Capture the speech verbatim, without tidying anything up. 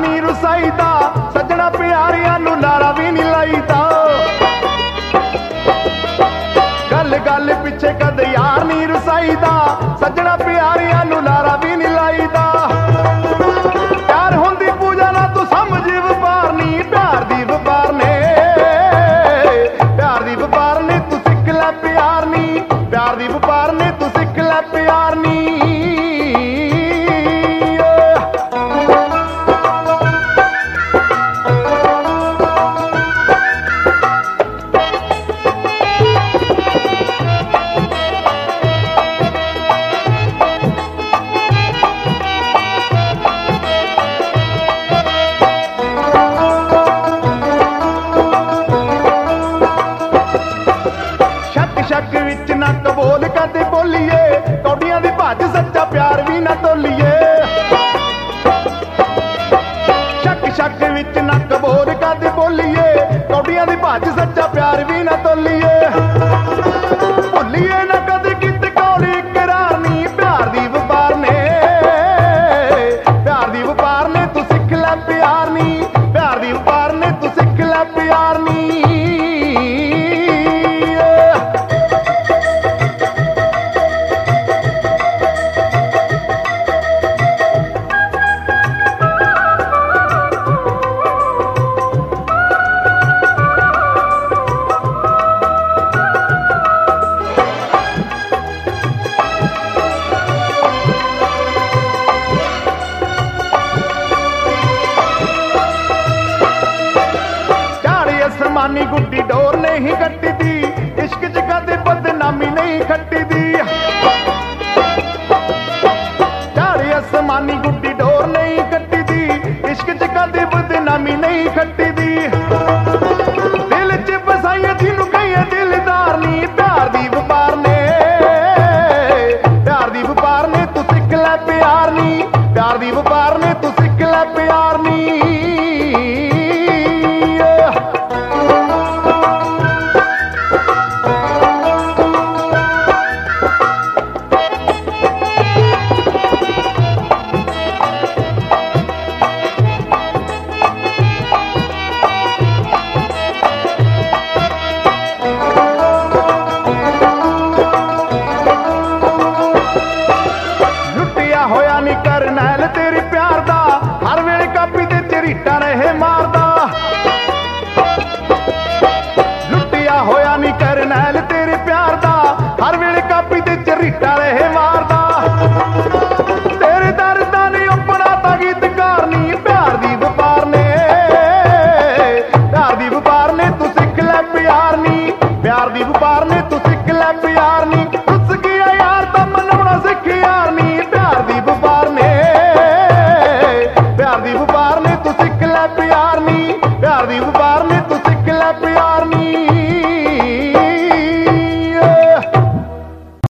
नी रुसाईदा, सजना प्यारियां नू लारा भी नहीं लाईदा। गल गल पिछे कदे यार नी रुसाईदा, सजना प्यारियां नू लारा भी नहीं लाईदा। प्यार हुंदी पूजा ना तू समझ वपार नी, प्यार दी वपार ने, प्यार दी वपार ने तू सिख लै प्यार नी, प्यार दी वपार ने तू सिख लै प्यार नी। शक विच ना कबोल कदे बोलीए, कौडियां दी भज सच्चा प्यार भी ना तोलीए। शक शक विच ना कबोल कदे बोलीए, कौडियां दी भज सच्चा प्यार भी ना तोलीए। भुलिए ना कदे किते कौली करार नी, प्यार दी वपार ने, प्यार दी वपार ने तू सिख लै प्यार नी, प्यार दी वपार ने तू सिख लै प्यार नी। आसमानी गुड्डी डोर नहीं कट्टी दी, इश्क च कदे बदनामी नहीं खट्टी दी। चारे आसमानी गुड्डी डोर नहीं कट्टी दी, इश्क च कदे बदनामी नहीं खट्टी दी। दिल च बसाइया जिन्नू कहिए दिलदार नी, प्यार दी वपार ने, प्यार दी वपार ने तू सिख लै प्यार नी, प्यार दी वपार ने तू सिख लै प्यार नी। होया नी करनैल तेरे प्यार दा, हर वेले कापी ते झरीटा रहे मारदा। लुटिया होया नी करनैल तेरे प्यार दा, हर वेले कापी ते झरीटा रहे मारदा। तेरे दर्द दा नी अपना ता गीतकार नी, प्यार दी वपार ने, प्यार दी वपार ने तू सिख लै प्यार नी, प्यार दी वपार ने तू सिख लै प्यार नी। रुस गया यार तां मनाउणा सिख यार नी, प्यार दी वपार ने, प्यार दी